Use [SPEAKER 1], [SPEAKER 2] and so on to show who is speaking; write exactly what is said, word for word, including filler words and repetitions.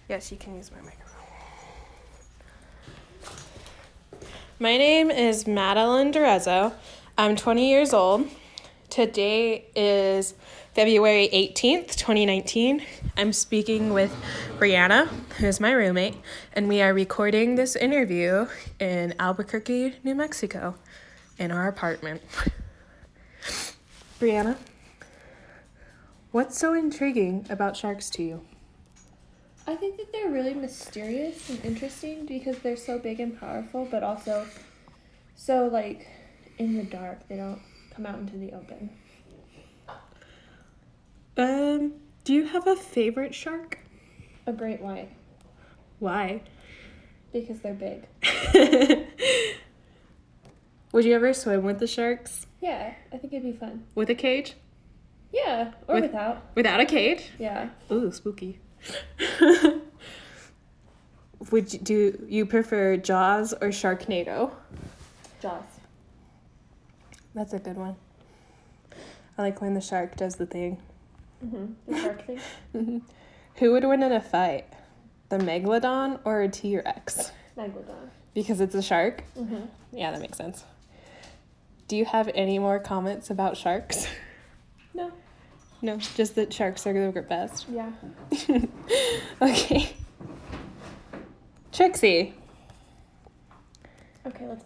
[SPEAKER 1] Yes, you can use my microphone. My name is Madeline Durezzo. I'm twenty years old. Today is February eighteenth, twenty nineteen. I'm speaking with Brianna, who's my roommate, and we are recording this interview in Albuquerque, New Mexico, in our apartment. Brianna, what's so intriguing about sharks to you?
[SPEAKER 2] I think that they're really mysterious and interesting because they're so big and powerful, but also so, like, in the dark. They don't come out into the open.
[SPEAKER 1] Um, do you have a favorite shark?
[SPEAKER 2] A great white,
[SPEAKER 1] Why?
[SPEAKER 2] because they're big.
[SPEAKER 1] Would you ever swim with the sharks?
[SPEAKER 2] Yeah, I think it'd be fun.
[SPEAKER 1] With a cage?
[SPEAKER 2] Yeah, or
[SPEAKER 1] With-
[SPEAKER 2] without.
[SPEAKER 1] Without a cage?
[SPEAKER 2] Yeah.
[SPEAKER 1] Ooh, spooky. Would you, do you prefer Jaws or Sharknado?
[SPEAKER 2] Jaws.
[SPEAKER 1] That's a good one. I like when the shark does the thing.
[SPEAKER 2] Mm-hmm. The shark thing?
[SPEAKER 1] Who would win in a fight? The Megalodon or a T-Rex?
[SPEAKER 2] Megalodon.
[SPEAKER 1] Because it's a shark?
[SPEAKER 2] Mm-hmm.
[SPEAKER 1] Yeah, that makes sense. Do you have any more comments about sharks?
[SPEAKER 2] No.
[SPEAKER 1] No, just that sharks are the best.
[SPEAKER 2] Yeah.
[SPEAKER 1] Okay. Trixie.
[SPEAKER 2] Okay, let's